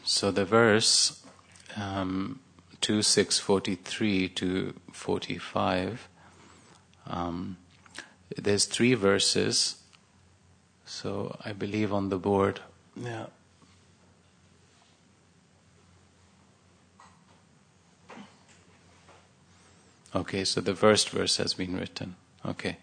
So the verse 2643 to 45, there's 3 verses. So I believe on the board. Yeah. Okay, so the first verse has been written. Okay.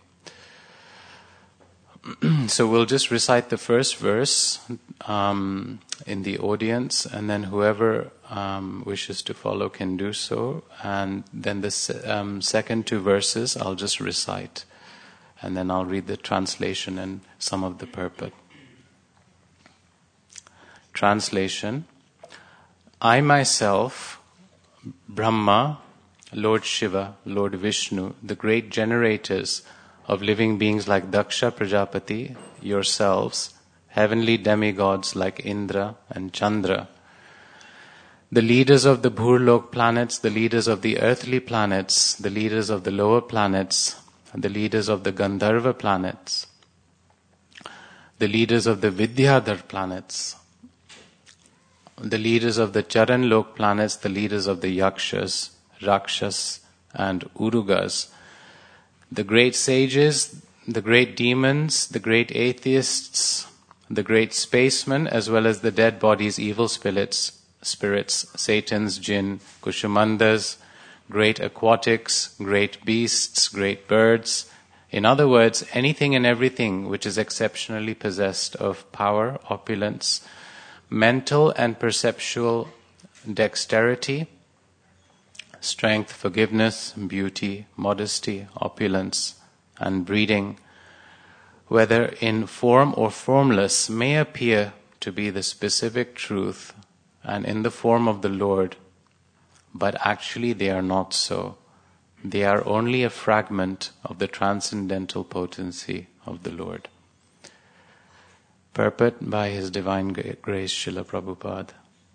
So we'll just recite the first verse in the audience, and then whoever wishes to follow can do so. And then the second 2 verses I'll just recite, and then I'll read the translation and some of the purport. Translation. I myself, Brahma, Lord Shiva, Lord Vishnu, the great generators of living beings like Daksha Prajapati, yourselves, heavenly demigods like Indra and Chandra, the leaders of the Bhurlok planets, the leaders of the earthly planets, the leaders of the lower planets, the leaders of the Gandharva planets, the leaders of the Vidyadhar planets, the leaders of the Charanlok planets, the leaders of the Yakshas, Rakshas and Urugas, the great sages, the great demons, the great atheists, the great spacemen, as well as the dead bodies, evil spirits, Satans, jinn, Kushumandas, great aquatics, great beasts, great birds. In other words, anything and everything which is exceptionally possessed of power, opulence, mental and perceptual dexterity, strength, forgiveness, beauty, modesty, opulence, and breeding, whether in form or formless, may appear to be the specific truth and in the form of the Lord, but actually they are not so. They are only a fragment of the transcendental potency of the Lord. Purport by His Divine Grace Srila Prabhupada.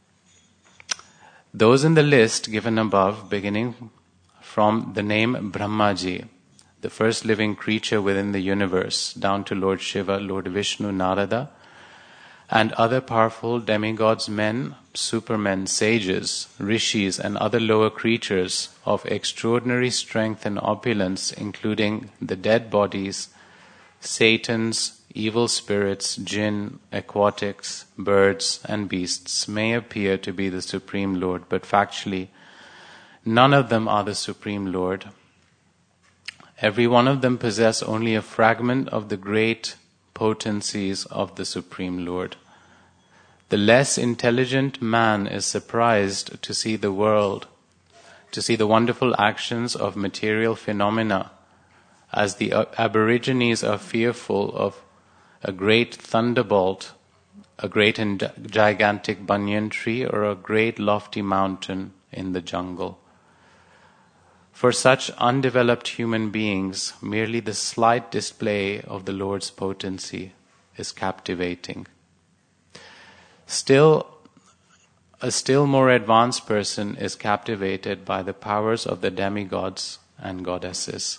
Those in the list given above, beginning from the name Brahmaji, the first living creature within the universe, down to Lord Shiva, Lord Vishnu, Narada, and other powerful demigods, men, supermen, sages, rishis, and other lower creatures of extraordinary strength and opulence, including the dead bodies, Satans, evil spirits, jinn, aquatics, birds, and beasts, may appear to be the Supreme Lord, but factually, none of them are the Supreme Lord. Every one of them possess only a fragment of the great potencies of the Supreme Lord. The less intelligent man is surprised to see the world, to see the wonderful actions of material phenomena, as the Aborigines are fearful of a great thunderbolt, a great and gigantic banyan tree, or a great lofty mountain in the jungle. For such undeveloped human beings, merely the slight display of the Lord's potency is captivating. Still, a still more advanced person is captivated by the powers of the demigods and goddesses.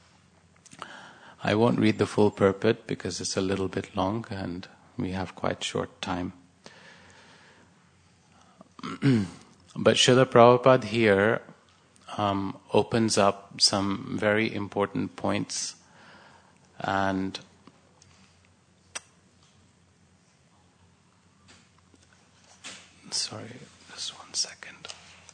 I won't read the full purport because it's a little bit long and we have quite short time. But Srila Prabhupada here opens up some very important points, and sorry, just 1 second.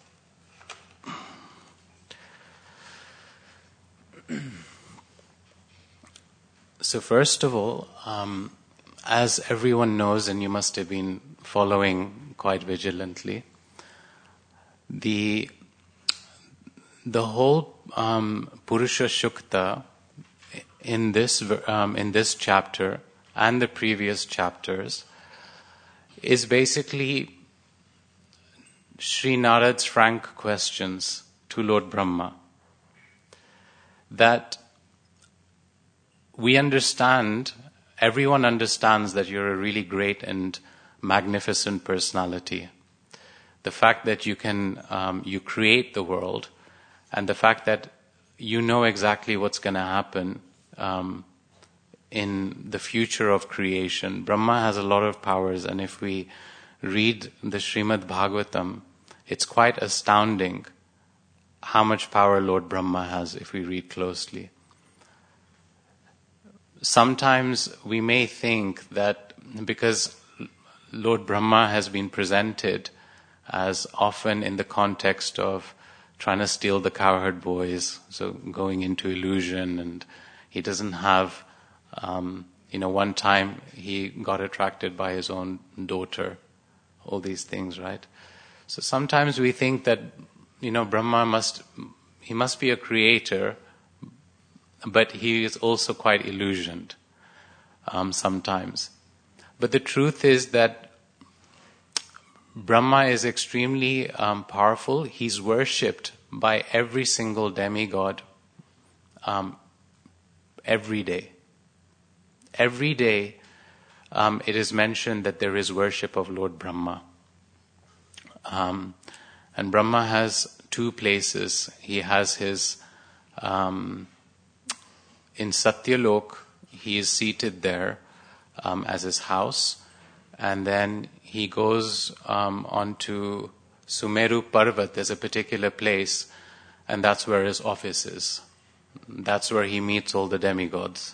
So first of all, as everyone knows, and you must have been following quite vigilantly, the whole Purusha Shukta in this chapter and the previous chapters is basically Sri Narad's frank questions to Lord Brahma. That we understand, everyone understands that you're a really great and magnificent personality. The fact that you can, you create the world, and the fact that you know exactly what's going to happen in the future of creation. Brahma has a lot of powers, and if we read the Srimad Bhagavatam, it's quite astounding how much power Lord Brahma has if we read closely. Sometimes we may think that because Lord Brahma has been presented as often in the context of trying to steal the cowherd boys, so going into illusion, and he doesn't have, one time he got attracted by his own daughter, all these things, right? So sometimes we think that, Brahma must be a creator, but he is also quite illusioned sometimes. But the truth is that Brahma is extremely powerful. He's worshipped by every single demigod every day. Every day it is mentioned that there is worship of Lord Brahma. And Brahma has two places. He has his, in Satyalok, he is seated there as his house. And then he goes onto Sumeru Parvat. There's a particular place, and that's where his office is. That's where he meets all the demigods.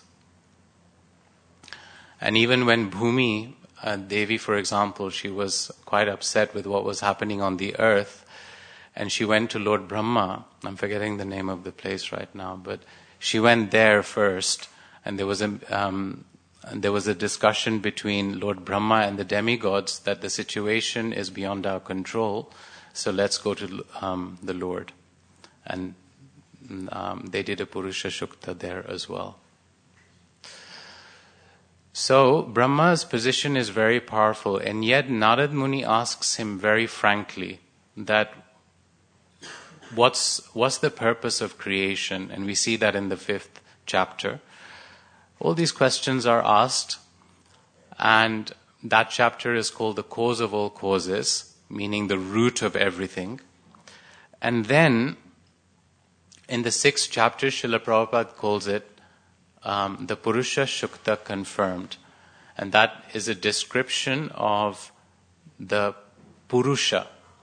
And even when Bhumi, Devi, for example, she was quite upset with what was happening on the earth, and she went to Lord Brahma. I'm forgetting the name of the place right now, but she went there first, and there was a discussion between Lord Brahma and the demigods that the situation is beyond our control, so let's go to the Lord. And they did a Purusha Shukta there as well. So Brahma's position is very powerful, and yet Narad Muni asks him very frankly that what's the purpose of creation? And we see that in the 5th chapter. All these questions are asked, and that chapter is called the cause of all causes, meaning the root of everything. And then in the 6th chapter, Srila Prabhupada calls it the Purusha Shukta confirmed. And that is a description of the Purusha.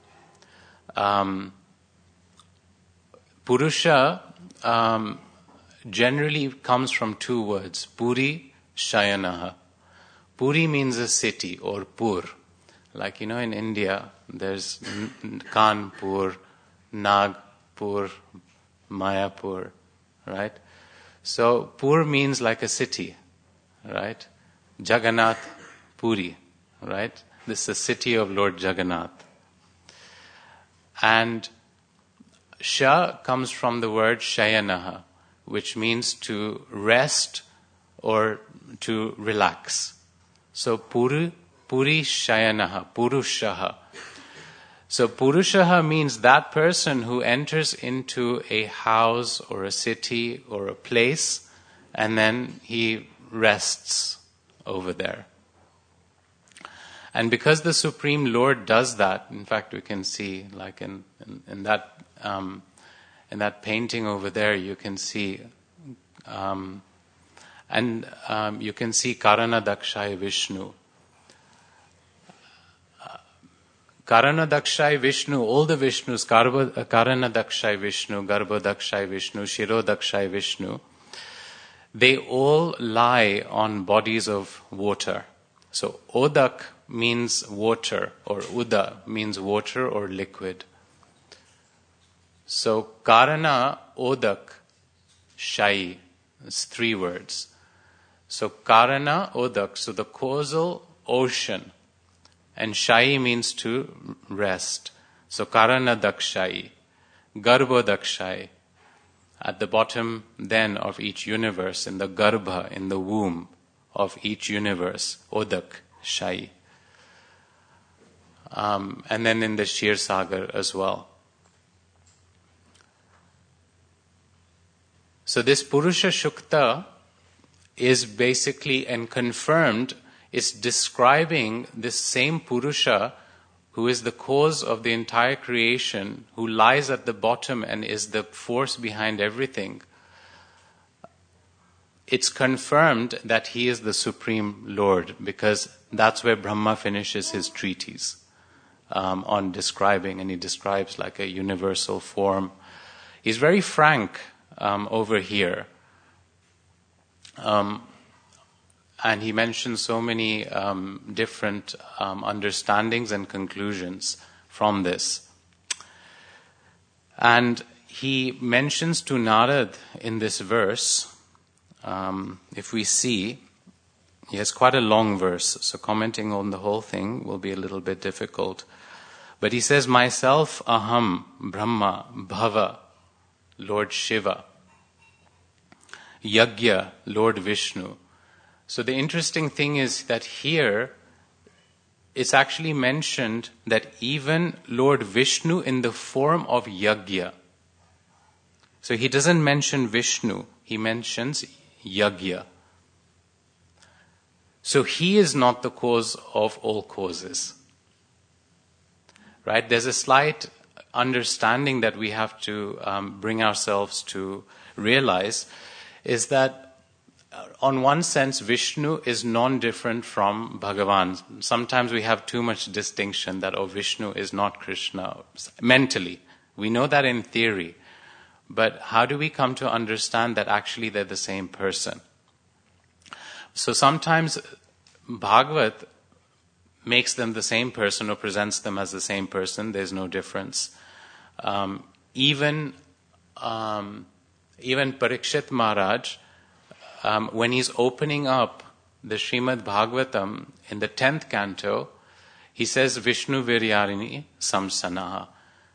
Purusha generally comes from two words, Puri, Shayanaha. Puri means a city or Pur. Like, in India, there's Kanpur, Nagpur, Mayapur, right? So, Pur means like a city, right? Jagannath Puri, right? This is the city of Lord Jagannath. And Sha comes from the word Shayanaha, which means to rest or to relax. So Puri Shayanaha, Purushaha. So Purushaha means that person who enters into a house or a city or a place, and then he rests over there. And because the Supreme Lord does that, in fact we can see like in that painting over there, you can see you can see Karana Dakshai Vishnu. Karana Dakshai Vishnu, all the Vishnus, Karana Dakshai Vishnu, Garbha Dakshai Vishnu, Shiro Dakshai Vishnu, they all lie on bodies of water. So Odak means water, or Uda means water or liquid. So Karana, Odak, Shai, it's 3 words. So Karana, Odak, so the causal ocean. And Shai means to rest. So Karana Dakshai, Garbha Dakshai, at the bottom then of each universe, in the Garbha, in the womb of each universe, Odak, Shai. And then in the Shir Sagar as well. So this Purusha Shukta is basically and confirmed, is describing this same Purusha who is the cause of the entire creation, who lies at the bottom and is the force behind everything. it's confirmed that he is the Supreme Lord, because that's where Brahma finishes his treatise on describing, and he describes like a universal form. He's very frank over here. And he mentions so many different understandings and conclusions from this. And he mentions to Narad in this verse, if we see, he has quite a long verse, so commenting on the whole thing will be a little bit difficult. But he says, myself, Aham, Brahma, Bhava, Lord Shiva, Yagya, Lord Vishnu. So the interesting thing is that here it's actually mentioned that even Lord Vishnu in the form of Yagya. So he doesn't mention Vishnu, he mentions Yagya. So he is not the cause of all causes. Right? There's a slight understanding that we have to bring ourselves to realize, is that on one sense, Vishnu is non-different from Bhagavan. Sometimes we have too much distinction that, Vishnu is not Krishna. Mentally. We know that in theory. But how do we come to understand that actually they're the same person? So sometimes Bhagavat makes them the same person or presents them as the same person. There's no difference. Even Parikshit Maharaj, when he's opening up the Srimad Bhagavatam in the 10th canto, he says, Vishnu Viryarini Samsanaha.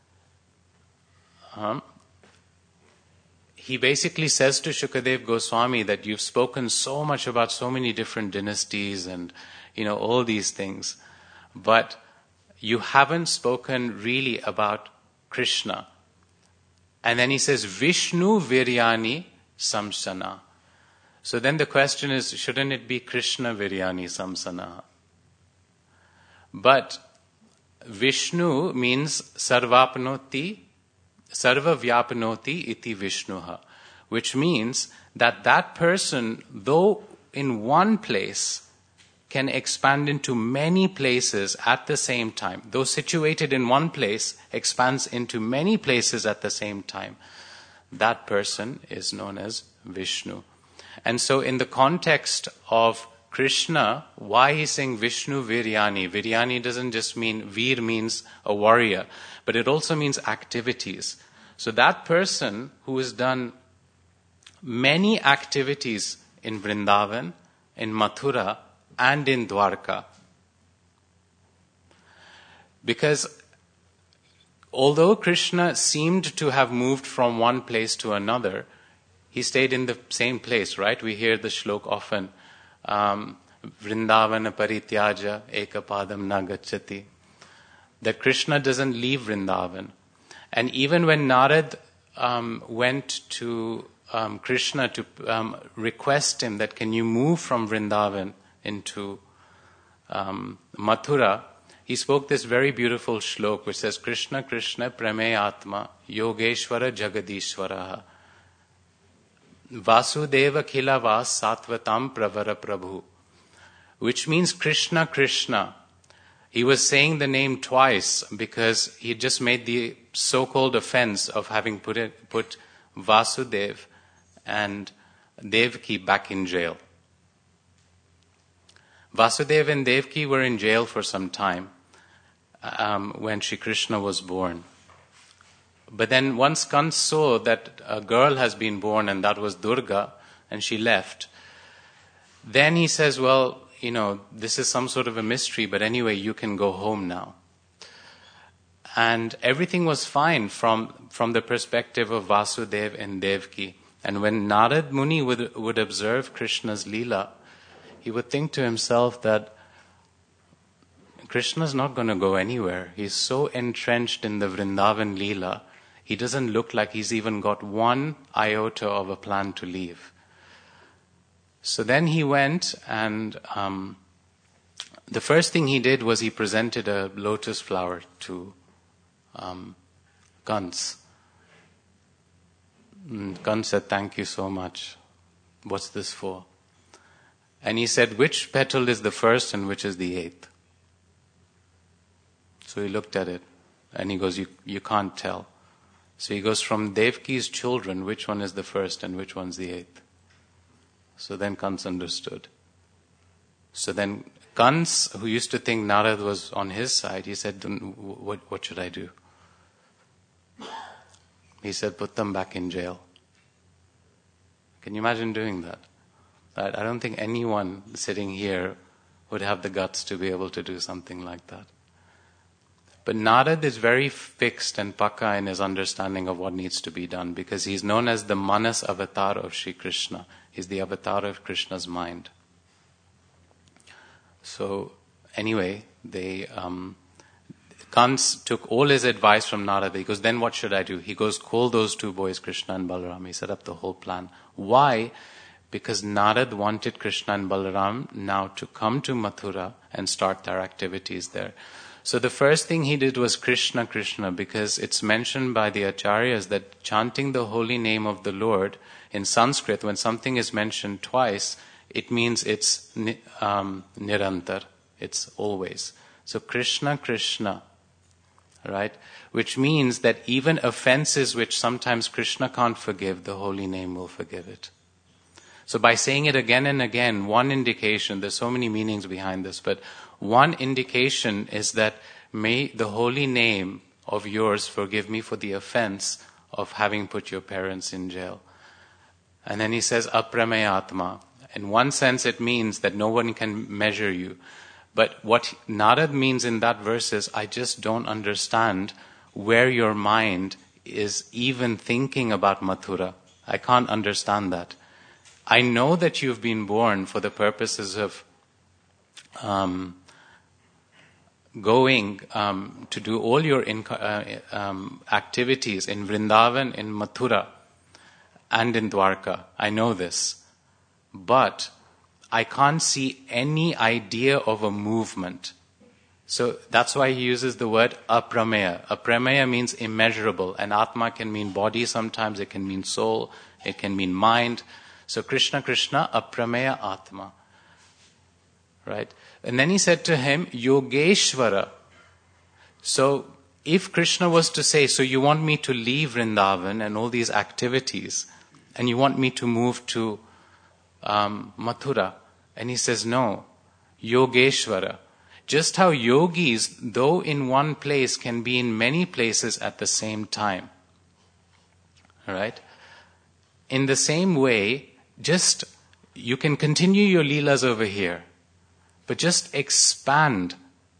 He basically says to Shukadev Goswami that you've spoken so much about so many different dynasties and, all these things, but you haven't spoken really about Krishna. And then he says, Vishnu Viryani Samsana. So then the question is, shouldn't it be Krishna Viryani Samsana? But Vishnu means Sarvapnoti, Sarvavyapnoti iti Vishnuha, which means that person, though in one place, can expand into many places at the same time. Though situated in one place, expands into many places at the same time. That person is known as Vishnu. And so in the context of Krishna, why he's saying Vishnu Viryani? Viryani doesn't just mean, Vir means a warrior, but it also means activities. So that person who has done many activities in Vrindavan, in Mathura, and in Dwarka. Because although Krishna seemed to have moved from one place to another, he stayed in the same place, right? We hear the shlok often. Vrindavana parityaja ekapadam nagacchati. That Krishna doesn't leave Vrindavan. And even when Narad went to Krishna to request him that can you move from Vrindavan into Mathura, he spoke this very beautiful shlok which says, Krishna Krishna prame atma yogeshwara jagadishwaraha Vasudeva khila vas satvatam pravara prabhu, which means Krishna Krishna. He was saying the name twice because he just made the so-called offense of having put Vasudev and Devaki back in jail. Vasudeva and Devaki were in jail for some time when Shri Krishna was born. But then once Kans saw that a girl has been born and that was Durga and she left, then he says, well, this is some sort of a mystery, but anyway, you can go home now. And everything was fine from the perspective of Vasudeva and Devaki. And when Narad Muni would observe Krishna's Leela, he would think to himself that Krishna's not going to go anywhere. He's so entrenched in the Vrindavan Leela, he doesn't look like he's even got one iota of a plan to leave. So then he went and the first thing he did was he presented a lotus flower to Kans. Kans said, thank you so much. What's this for? And he said, which petal is the first and which is the eighth? So he looked at it and he goes, you can't tell. So he goes, from Devki's children, which one is the first and which one's the eighth? So then Kans understood. So then Kans, who used to think Narad was on his side, he said, what should I do? He said, put them back in jail. Can you imagine doing that? I don't think anyone sitting here would have the guts to be able to do something like that. But Narad is very fixed and pakka in his understanding of what needs to be done, because he's known as the Manas avatar of Sri Krishna. He's the avatar of Krishna's mind. So anyway, Kans took all his advice from Narada. He goes, then what should I do? He goes, call those two boys, Krishna and Balaram. He set up the whole plan. Why? Because Narad wanted Krishna and Balaram now to come to Mathura and start their activities there. So the first thing he did was Krishna, Krishna, because it's mentioned by the acharyas that chanting the holy name of the Lord in Sanskrit, when something is mentioned twice, it means it's nirantar, it's always. So Krishna, Krishna, right? Which means that even offenses which sometimes Krishna can't forgive, the holy name will forgive it. So by saying it again and again, one indication, there's so many meanings behind this, but one indication is that may the holy name of yours forgive me for the offense of having put your parents in jail. And then he says, aprameyatma. In one sense it means that no one can measure you. But what Narad means in that verse is, I just don't understand where your mind is even thinking about Mathura. I can't understand that. I know that you've been born for the purposes of going to do all your activities in Vrindavan, in Mathura, and in Dwarka. I know this. But I can't see any idea of a movement. So that's why he uses the word aprameya. Aprameya means immeasurable. And Atma can mean body sometimes, it can mean soul, it can mean mind. So Krishna, Krishna, aprameya Atma. Right? And then he said to him, Yogeshwara. So if Krishna was to say, so you want me to leave Vrindavan and all these activities, and you want me to move to Mathura? And he says, no, Yogeshwara. Just how yogis, though in one place, can be in many places at the same time. Right? In the same way, just, you can continue your leelas over here, but just expand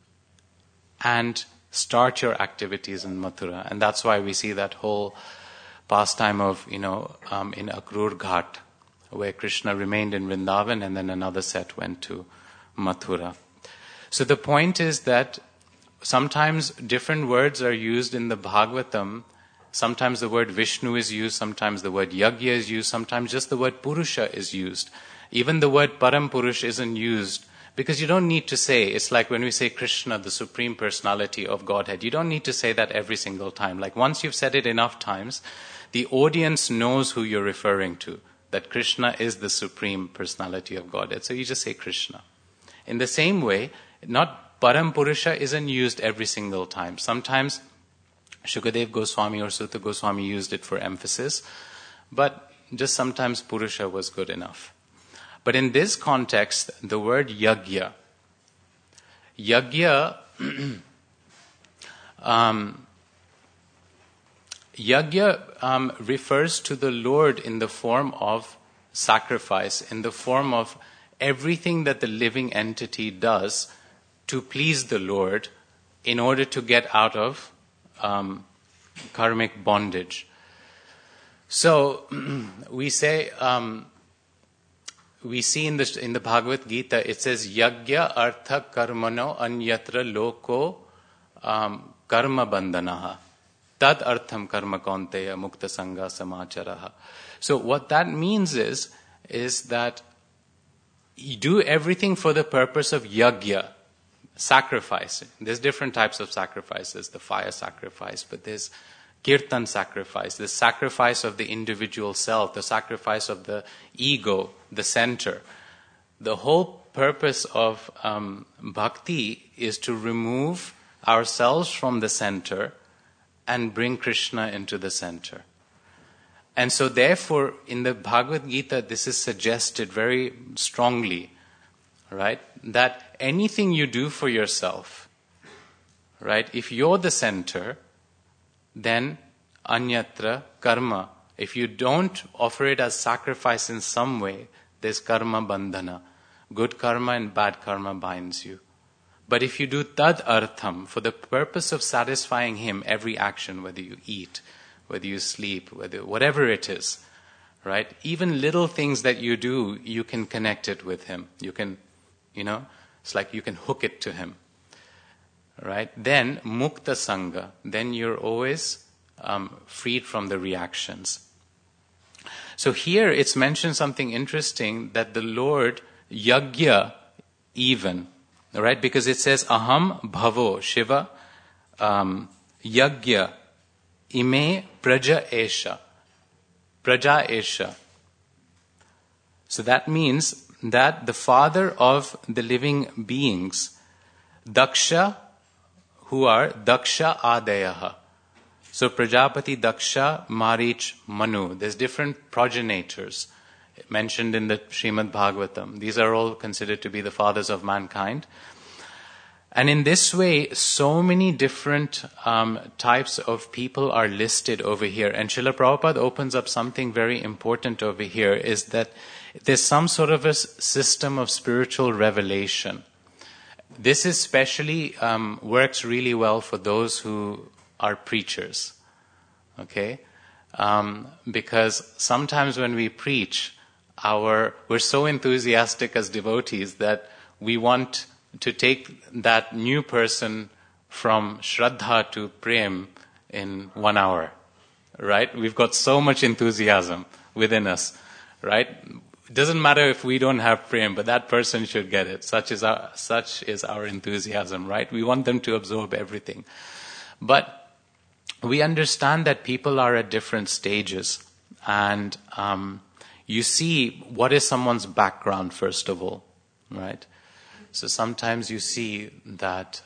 and start your activities in Mathura. And that's why we see that whole pastime of, in Akrur Ghat, where Krishna remained in Vrindavan and then another set went to Mathura. So the point is that sometimes different words are used in the Bhagavatam. Sometimes the word Vishnu is used, sometimes the word Yagya is used, sometimes just the word Purusha is used. Even the word Param Purush isn't used because you don't need to say, it's like when we say Krishna, the Supreme Personality of Godhead. You don't need to say that every single time. Like once you've said it enough times, the audience knows who you're referring to, that Krishna is the Supreme Personality of Godhead. So you just say Krishna. In the same way, not Param Purusha isn't used every single time. Sometimes Shukadev Goswami or Sutta Goswami used it for emphasis, but just sometimes Purusha was good enough. But in this context, the word Yagya refers to the Lord in the form of sacrifice, in the form of everything that the living entity does to please the Lord in order to get out of karmic bondage. So we say, we see in the Bhagavad Gita, it says, Yagya artha karmano anyatra loko karma bandhanaha. Tad artham karma kaunteya mukta sangha samacharaha. So what that means is that you do everything for the purpose of yagya, sacrifice. There's different types of sacrifices, the fire sacrifice, but there's kirtan sacrifice, the sacrifice of the individual self, the sacrifice of the ego, the center. The whole purpose of bhakti is to remove ourselves from the center and bring Krishna into the center. And so therefore, in the Bhagavad Gita, this is suggested very strongly, right? That anything you do for yourself, right? If you're the center, then anyatra karma. If you don't offer it as sacrifice in some way, there's karma bandhana. Good karma and bad karma binds you. But if you do tad artham, for the purpose of satisfying him, every action, whether you eat, whether you sleep, whatever it is, right? Even little things that you do, you can connect it with him. You can, it's like you can hook it to him, right? Then mukta sangha, then you're always freed from the reactions. So here it's mentioned something interesting, that the Lord yagya even, right? Because it says aham bhavo Shiva yagya ime praja esha. So that means that the father of the living beings, Daksha, who are Daksha Adayaha. So Prajapati, Daksha, Marich, Manu. There's different progenitors mentioned in the Srimad Bhagavatam. These are all considered to be the fathers of mankind. And in this way, so many different types of people are listed over here. And Srila Prabhupada opens up something very important over here, is that there's some sort of a system of spiritual revelation. This especially works really well for those who are preachers. Okay? Because sometimes when we preach, we're so enthusiastic as devotees that we want to take that new person from Shraddha to Prem in 1 hour, right? We've got so much enthusiasm within us, right? It doesn't matter if we don't have Prem, but that person should get it. Such is our enthusiasm, right? We want them to absorb everything. But we understand that people are at different stages, and you see what is someone's background first of all, right? So sometimes you see that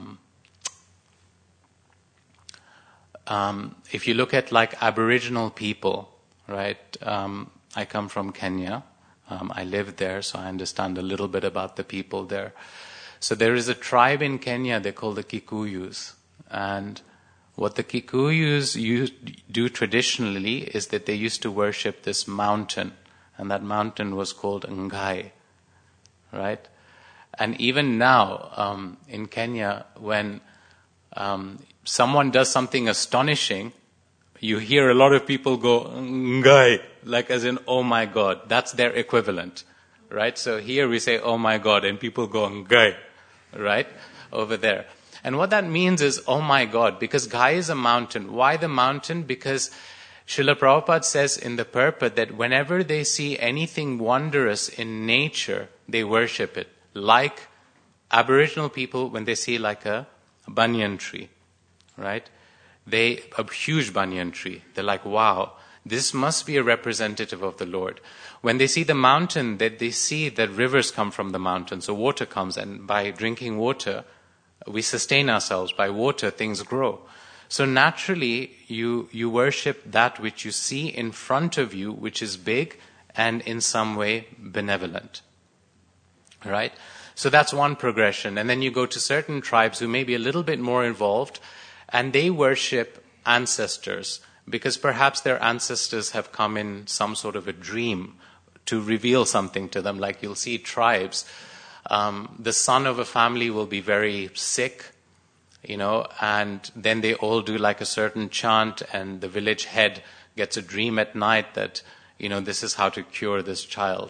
if you look at like Aboriginal people, right? I come from Kenya. I lived there, so I understand a little bit about the people there. So there is a tribe in Kenya, they're called the Kikuyus. And what the Kikuyus do traditionally is that they used to worship this mountain. And that mountain was called Ngai, right? And even now, in Kenya, when someone does something astonishing, you hear a lot of people go, Ngai, like as in, oh my God. That's their equivalent, right? So here we say, oh my God, and people go, Ngai, right? Over there. And what that means is, oh my God, because Gai is a mountain. Why the mountain? Because Srila Prabhupada says in the purport that whenever they see anything wondrous in nature, they worship it. Like Aboriginal people, when they see like a banyan tree, right? A huge banyan tree. They're like, wow, this must be a representative of the Lord. When they see the mountain, that they see that rivers come from the mountain, so water comes, and by drinking water, we sustain ourselves. By water, things grow. So naturally, you worship that which you see in front of you, which is big and in some way benevolent. Right? So that's one progression. And then you go to certain tribes who may be a little bit more involved, and they worship ancestors, because perhaps their ancestors have come in some sort of a dream to reveal something to them. Like you'll see tribes, the son of a family will be very sick, and then they all do like a certain chant, and the village head gets a dream at night that, this is how to cure this child,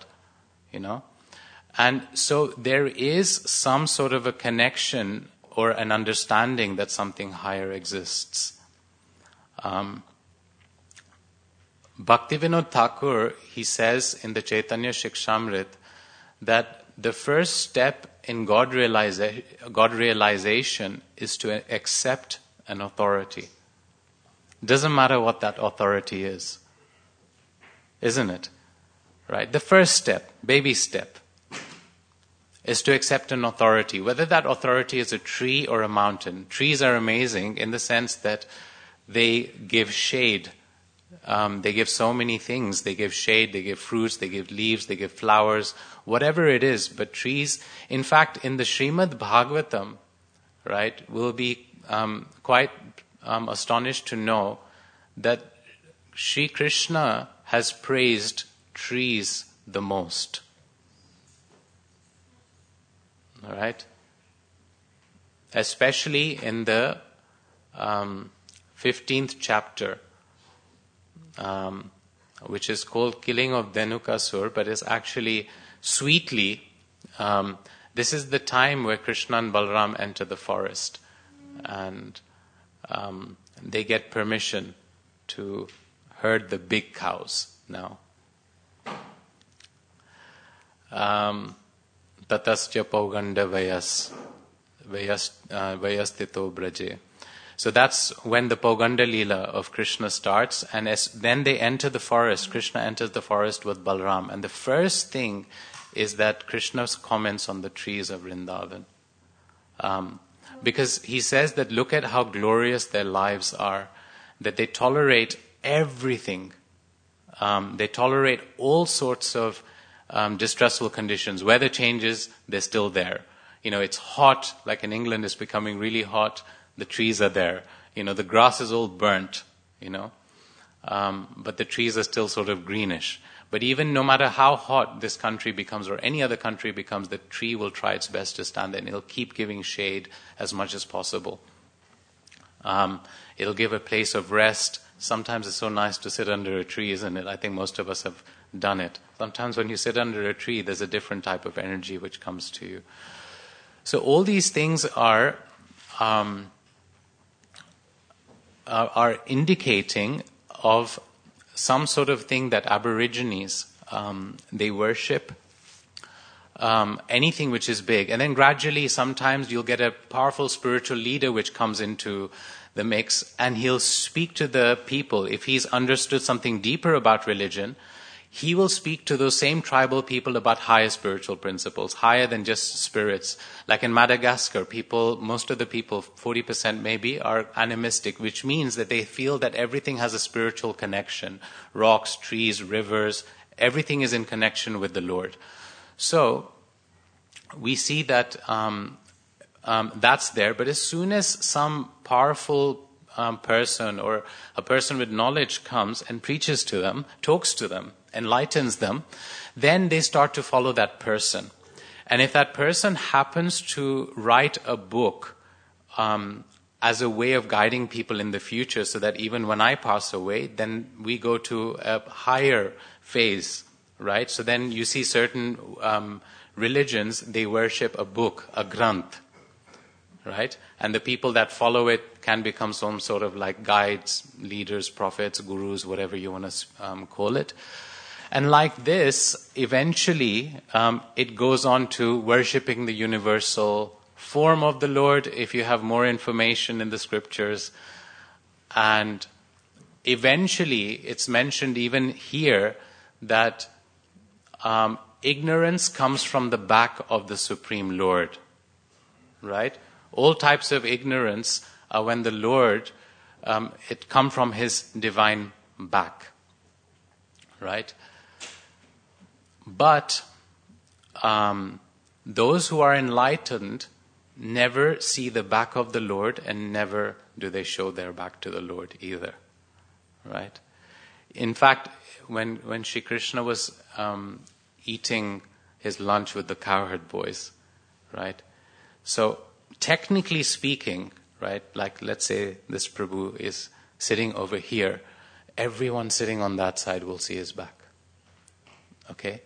And so there is some sort of a connection or an understanding that something higher exists. Bhaktivinoda Thakur, he says in the Chaitanya Shikshamrit that the first step in God realization is to accept an authority. Doesn't matter what that authority is. Isn't it? Right? The first step, baby step, is to accept an authority, whether that authority is a tree or a mountain. Trees are amazing in the sense that they give shade. They give so many things. They give shade, they give fruits, they give leaves, they give flowers, whatever it is. But trees, in fact, in the Srimad Bhagavatam, right, will be quite astonished to know that Sri Krishna has praised trees the most. All right? Especially in the 15th chapter, which is called Killing of Dhenukasur, but is actually sweetly, this is the time where Krishna and Balaram enter the forest, and they get permission to herd the big cows now. Tatasya Pauganda Vayastito Braje. So that's when the Pauganda Leela of Krishna starts, and then they enter the forest. Krishna enters the forest with Balaram, and the first thing is that Krishna comments on the trees of Vrindavan. Because he says that look at how glorious their lives are, that they tolerate everything. They tolerate all sorts of distressful conditions. Weather changes, they're still there. It's hot, like in England it's becoming really hot, the trees are there. The grass is all burnt, but the trees are still sort of greenish. But even no matter how hot this country becomes or any other country becomes, the tree will try its best to stand there, and it'll keep giving shade as much as possible. It'll give a place of rest. Sometimes it's so nice to sit under a tree, isn't it? I think most of us have done it. Sometimes when you sit under a tree, there's a different type of energy which comes to you. So all these things are indicating of some sort of thing that Aborigines, they worship, anything which is big. And then gradually, sometimes you'll get a powerful spiritual leader which comes into the mix, and he'll speak to the people. If he's understood something deeper about religion, he will speak to those same tribal people about higher spiritual principles, higher than just spirits. Like in Madagascar, most of the people, 40% maybe, are animistic, which means that they feel that everything has a spiritual connection. Rocks, trees, rivers, everything is in connection with the Lord. So, we see that that's there, but as soon as some powerful person or a person with knowledge comes and preaches to them, talks to them, enlightens them, then they start to follow that person. And if that person happens to write a book as a way of guiding people in the future, so that even when I pass away, then we go to a higher phase, right? So then you see certain religions, they worship a book, a granth, right? And the people that follow it can become some sort of like guides, leaders, prophets, gurus, whatever you want to call it. And like this, eventually, it goes on to worshipping the universal form of the Lord, if you have more information in the scriptures. And eventually, it's mentioned even here that ignorance comes from the back of the Supreme Lord, right? All types of ignorance are when the Lord, it come from His divine back, right? But those who are enlightened never see the back of the Lord, and never do they show their back to the Lord either, right? In fact, when Shri Krishna was eating his lunch with the cowherd boys, right? So technically speaking, right, like let's say this Prabhu is sitting over here, everyone sitting on that side will see his back. Okay?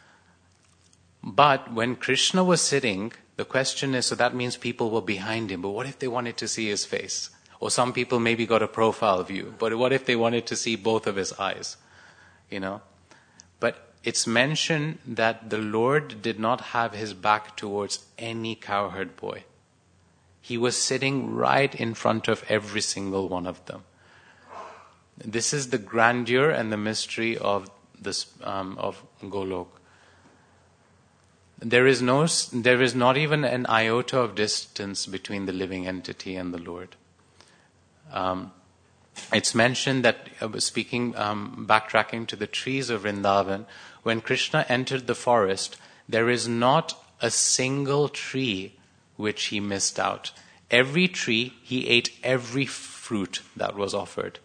But when Krishna was sitting, the question is, so that means people were behind him, but what if they wanted to see his face? Or some people maybe got a profile view, but what if they wanted to see both of his eyes? But it's mentioned that the Lord did not have his back towards any cowherd boy. He was sitting right in front of every single one of them. This is the grandeur and the mystery of this of Golok. There is not even an iota of distance between the living entity and the Lord. It's mentioned that, backtracking to the trees of Vrindavan, when Krishna entered the forest, there is not a single tree which he missed out. Every tree, he ate every fruit that was offered.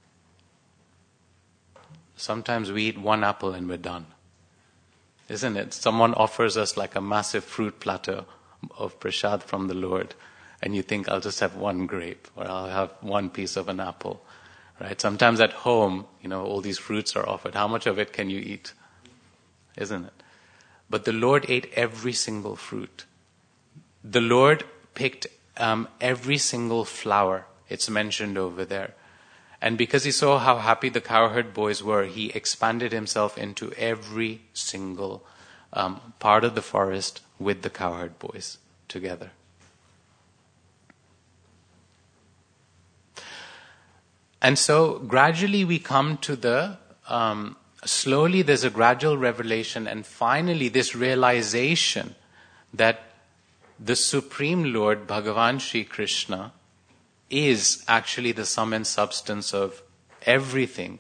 Sometimes we eat one apple and we're done. Isn't it? Someone offers us like a massive fruit platter of prasad from the Lord, and you think, I'll just have one grape, or I'll have one piece of an apple. Right? Sometimes at home, all these fruits are offered. How much of it can you eat? Isn't it? But the Lord ate every single fruit. The Lord picked every single flower. It's mentioned over there. And because he saw how happy the cowherd boys were, he expanded himself into every single part of the forest with the cowherd boys together. And so gradually we come to the, slowly there's a gradual revelation, and finally this realization that the Supreme Lord, Bhagavan Shri Krishna, is actually the sum and substance of everything.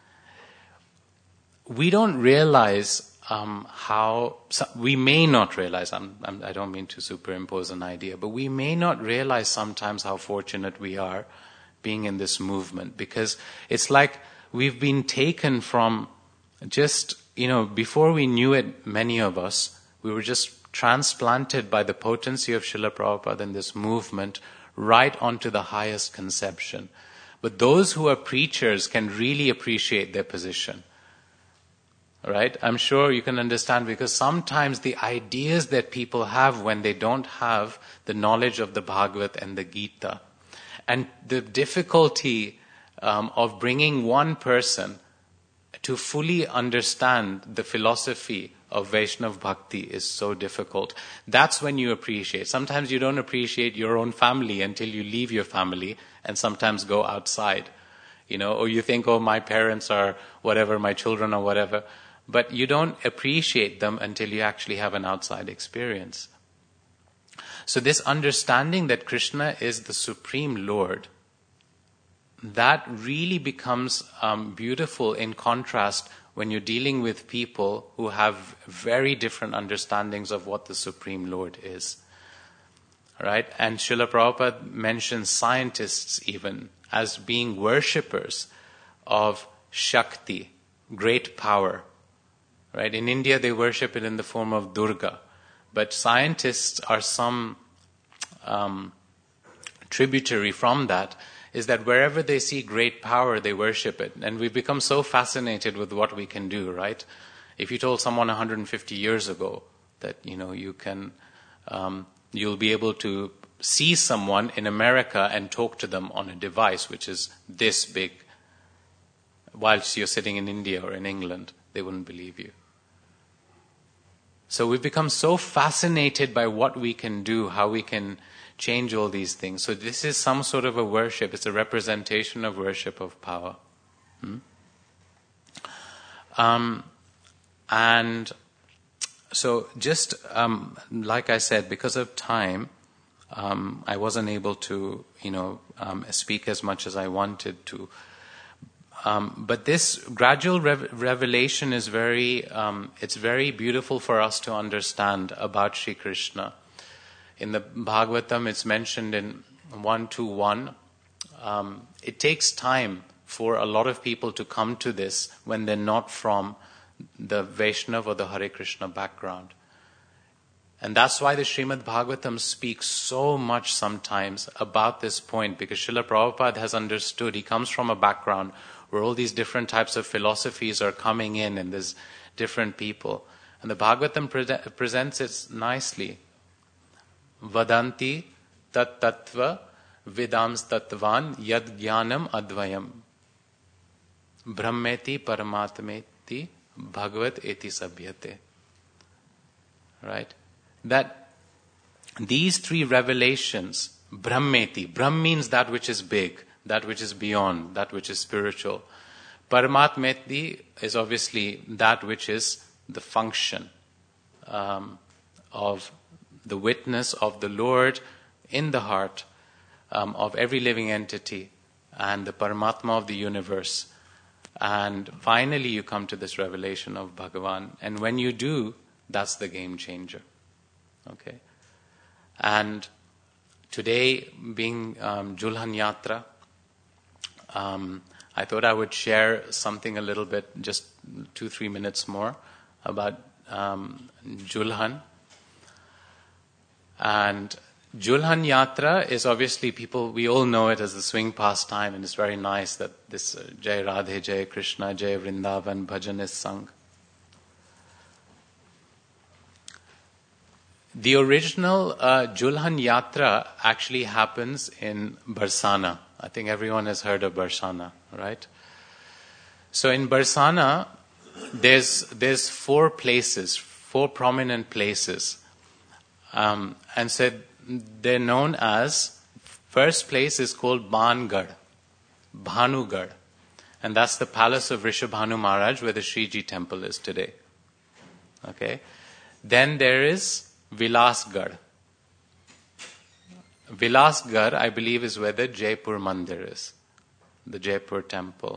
We don't realize we may not realize, I don't mean to superimpose an idea, but we may not realize sometimes how fortunate we are being in this movement, because it's like we've been taken from just, before we knew it, many of us, we were just transplanted by the potency of Srila Prabhupada in this movement right onto the highest conception. But those who are preachers can really appreciate their position. Right? I'm sure you can understand, because sometimes the ideas that people have when they don't have the knowledge of the Bhagavad and the Gita, and the difficulty of bringing one person to fully understand the philosophy of Vaishnav Bhakti is so difficult. That's when you appreciate. Sometimes you don't appreciate your own family until you leave your family and sometimes go outside. Or you think, oh, my parents are whatever, my children are whatever. But you don't appreciate them until you actually have an outside experience. So this understanding that Krishna is the Supreme Lord, that really becomes beautiful in contrast when you're dealing with people who have very different understandings of what the Supreme Lord is. Right? And Srila Prabhupada mentions scientists even as being worshippers of Shakti, great power. Right? In India they worship it in the form of Durga. But scientists are some tributary from that, is that wherever they see great power, they worship it. And we've become so fascinated with what we can do, right? If you told someone 150 years ago that, you can, you'll be able to see someone in America and talk to them on a device which is this big, whilst you're sitting in India or in England, they wouldn't believe you. So we've become so fascinated by what we can do, how we can change all these things. So this is some sort of a worship. It's a representation of worship of power. And so just like I said, because of time, I wasn't able to, speak as much as I wanted to. But this gradual revelation is it's very beautiful for us to understand about Sri Krishna. In the Bhagavatam, it's mentioned in 1.2.1. It takes time for a lot of people to come to this when they're not from the Vaishnava or the Hare Krishna background. And that's why the Srimad Bhagavatam speaks so much sometimes about this point, because Srila Prabhupada has understood. He comes from a background where all these different types of philosophies are coming in, and there's different people. And the Bhagavatam presents it nicely. Vadanti tat tattva vidams tattvan yad jnanam advayam brahmeti paramatmeti bhagavat eti sabhyate. Right? That these three revelations, brahmeti, brahm means that which is big, that which is beyond, that which is spiritual. Paramatmeti is obviously that which is the function of the witness of the Lord in the heart of every living entity and the Paramatma of the universe. And finally you come to this revelation of Bhagavan. And when you do, that's the game changer. Okay? And today, being Julhan Yatra, I thought I would share something a little bit, just 2-3 minutes more, about Julhan. And Julhan Yatra is obviously we all know it as the swing pastime, and it's very nice that this Jai Radhe, Jai Krishna, Jai Vrindavan bhajan is sung. The original Julhan Yatra actually happens in Barsana. I think everyone has heard of Barsana, right? So in Barsana, there's 4 places, 4 prominent places. And so they're known as, first place is called Bangad, Bhanugad. And that's the palace of Rishabhanu Maharaj where the Sriji temple is today. Okay? Then there is Vilasgarh. Vilasgarh, I believe, is where the Jaipur Mandir is, the Jaipur temple.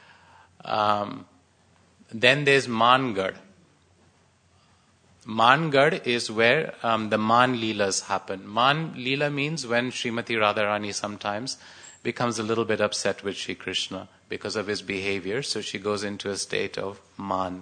Then there's Mangarh. Mangarh is where the Man Leelas happen. Man Leela means when Srimati Radharani sometimes becomes a little bit upset with Sri Krishna because of his behavior, so she goes into a state of Man.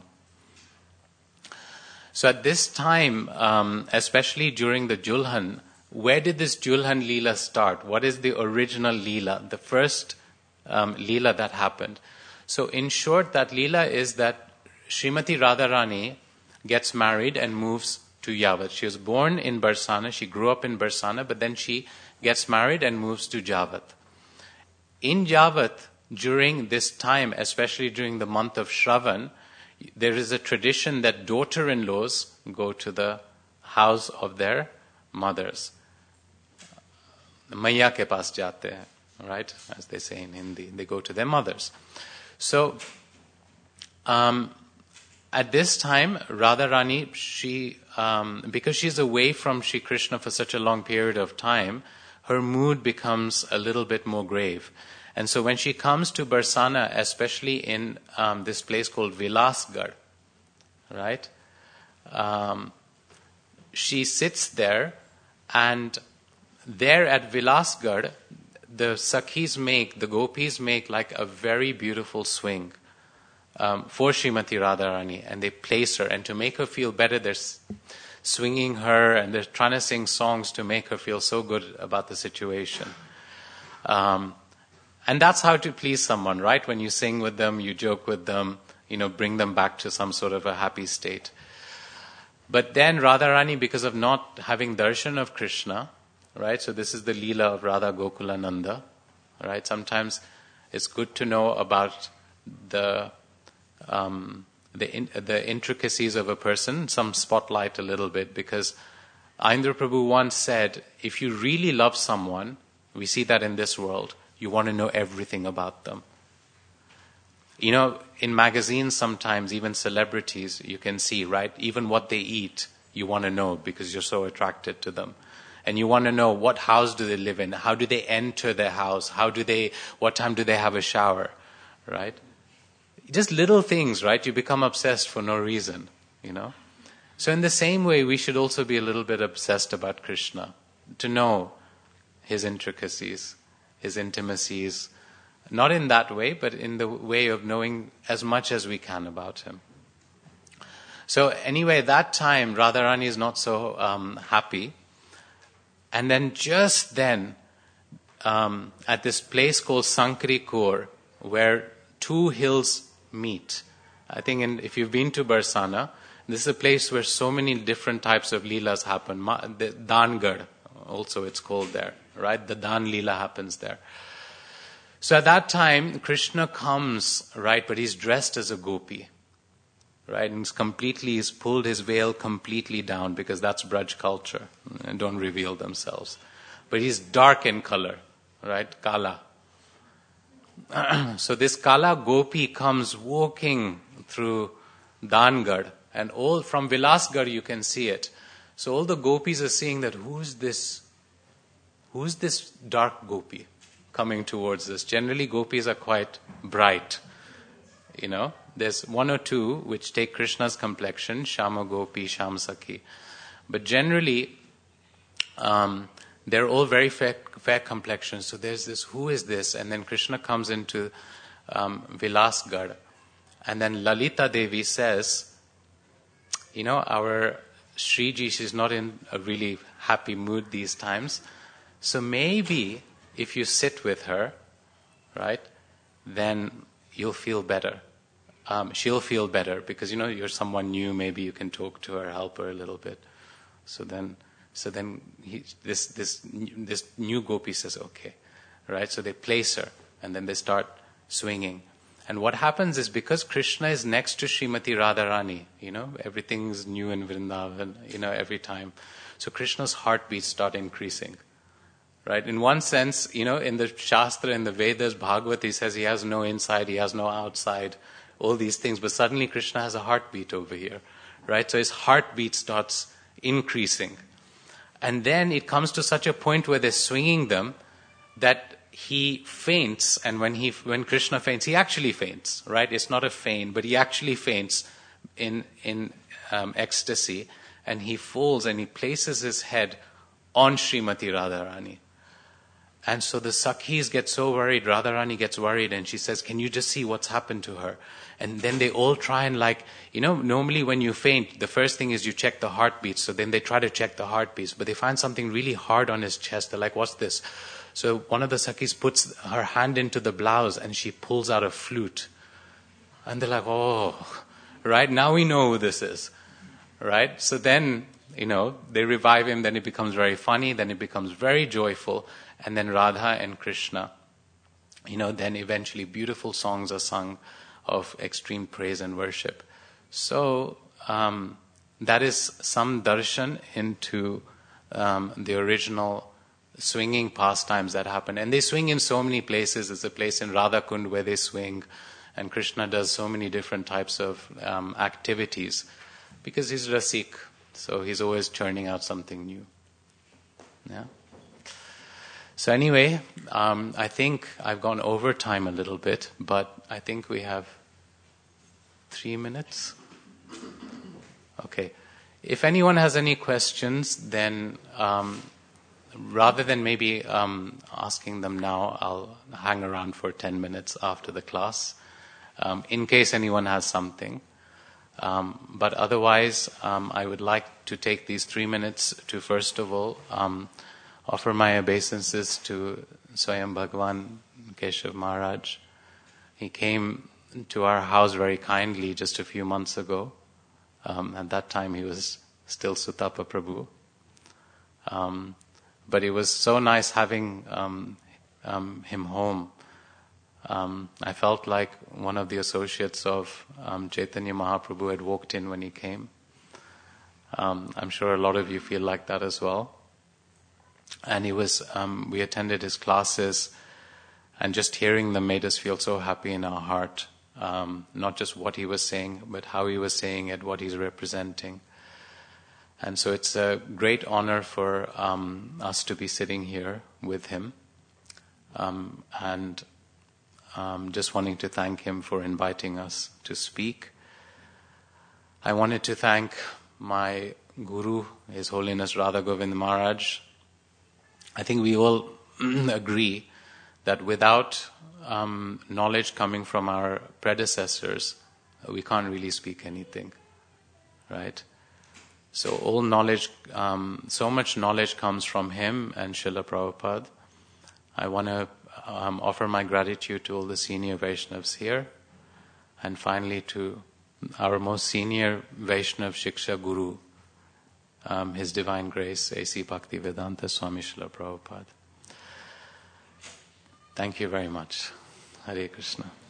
So at this time, especially during the Julhan, where did this Julhan Leela start? What is the original Leela, the first Leela that happened? So in short, that Leela is that Srimati Radharani gets married and moves to Yavat. She was born in Barsana, she grew up in Barsana, but then she gets married and moves to Javat. In Javat, during this time, especially during the month of Shravan, there is a tradition that daughter-in-laws go to the house of their mothers. Maiya ke paas jate hain, right? As they say in Hindi, they go to their mothers. So, at this time, Radharani, because she's away from Sri Krishna for such a long period of time, her mood becomes a little bit more grave. And so when she comes to Barsana, especially in this place called Vilasgarh, right? She sits there, and there at Vilasgarh, the Sakhis the gopis make like a very beautiful swing for Srimati Radharani, and they place her, and to make her feel better, they're swinging her, and they're trying to sing songs to make her feel so good about the situation. And that's how to please someone, right? When you sing with them, you joke with them, bring them back to some sort of a happy state. But then Radharani, because of not having darshan of Krishna, right? So this is the Leela of Radha Gokulananda, right? Sometimes it's good to know about the intricacies of a person, some spotlight a little bit, because Indra Prabhu once said, if you really love someone, we see that in this world, you want to know everything about them. In magazines sometimes, even celebrities, you can see, right? Even what they eat, you want to know because you're so attracted to them. And you want to know what house do they live in? How do they enter their house? What time do they have a shower? Right? Just little things, right? You become obsessed for no reason, So in the same way, we should also be a little bit obsessed about Krishna, to know his intricacies, his intimacies, not in that way, but in the way of knowing as much as we can about him. So anyway, that time, Radharani is not so happy. And then just then, at this place called Sankri Kor, where 2 hills meet. I think if you've been to Barsana, this is a place where so many different types of leelas happen. The Dangarh, also it's called there, right? The Dan Leela happens there. So at that time, Krishna comes, right, but he's dressed as a gopi, right? And he's pulled his veil completely down because that's Braj culture and don't reveal themselves. But he's dark in color, right? Kala. So this Kala Gopi comes walking through Dangad, and all from Vilasgarh you can see it. So all the gopis are seeing that who's this dark gopi coming towards us? Generally gopis are quite bright. There's one or two which take Krishna's complexion, Shama Gopi, Sham Sakhi. But generally, they're all very fair complexions. So there's this, who is this? And then Krishna comes into Vilasgarh. And then Lalita Devi says, our Shriji, she's not in a really happy mood these times. So maybe if you sit with her, right, then you'll feel better. She'll feel better because, you're someone new. Maybe you can talk to her, help her a little bit. So then this new gopi says, okay, right? So they place her and then they start swinging. And what happens is because Krishna is next to Srimati Radharani, everything's new in Vrindavan, every time. So Krishna's heartbeats start increasing, right? In one sense, in the Shastra, in the Vedas, Bhagavad, he says he has no inside, he has no outside, all these things. But suddenly Krishna has a heartbeat over here, right? So his heartbeat starts increasing. And then it comes to such a point where they're swinging them that he faints, and when Krishna faints, he actually faints, right? It's not a feign, but he actually faints in ecstasy, and he falls and he places his head on Srimati Radharani. And so the Sakhis get so worried, Radharani gets worried, and she says, can you just see what's happened to her? And then they all try and normally when you faint, the first thing is you check the heartbeats. So then they try to check the heartbeats, but they find something really hard on his chest. They're like, what's this? So one of the Sakhis puts her hand into the blouse and she pulls out a flute. And they're like, oh, right, now we know who this is, right? So then, they revive him, then it becomes very funny, then it becomes very joyful. And then Radha and Krishna, then eventually beautiful songs are sung of extreme praise and worship. So that is some darshan into the original swinging pastimes that happen. And they swing in so many places. There's a place in Radhakund where they swing, and Krishna does so many different types of activities because he's Rasik, so he's always churning out something new. Yeah. So anyway, I think I've gone over time a little bit, but I think we have 3 minutes. Okay. If anyone has any questions, then rather than maybe asking them now, I'll hang around for 10 minutes after the class, in case anyone has something. But otherwise, I would like to take these 3 minutes to, first of all, offer my obeisances to Swayam Bhagwan Keshav Maharaj. He came to our house very kindly just a few months ago. At that time he was still Sutapa Prabhu. But it was so nice having him home. I felt like one of the associates of Chaitanya Mahaprabhu had walked in when he came. I'm sure a lot of you feel like that as well. And we attended his classes, and just hearing them made us feel so happy in our heart. Not just what he was saying, but how he was saying it, what he's representing. And so it's a great honor for us to be sitting here with him. And just wanting to thank him for inviting us to speak. I wanted to thank my Guru, His Holiness Radha Govind Maharaj. I think we all agree that without knowledge coming from our predecessors, we can't really speak anything, right? So all knowledge, so much knowledge comes from him and Srila Prabhupada. I want to offer my gratitude to all the senior Vaishnavas here, and finally to our most senior Vaishnav Shiksha Guru, His Divine Grace, A.C. Bhaktivedanta Swami Srila Prabhupada. Thank you very much. Hare Krishna.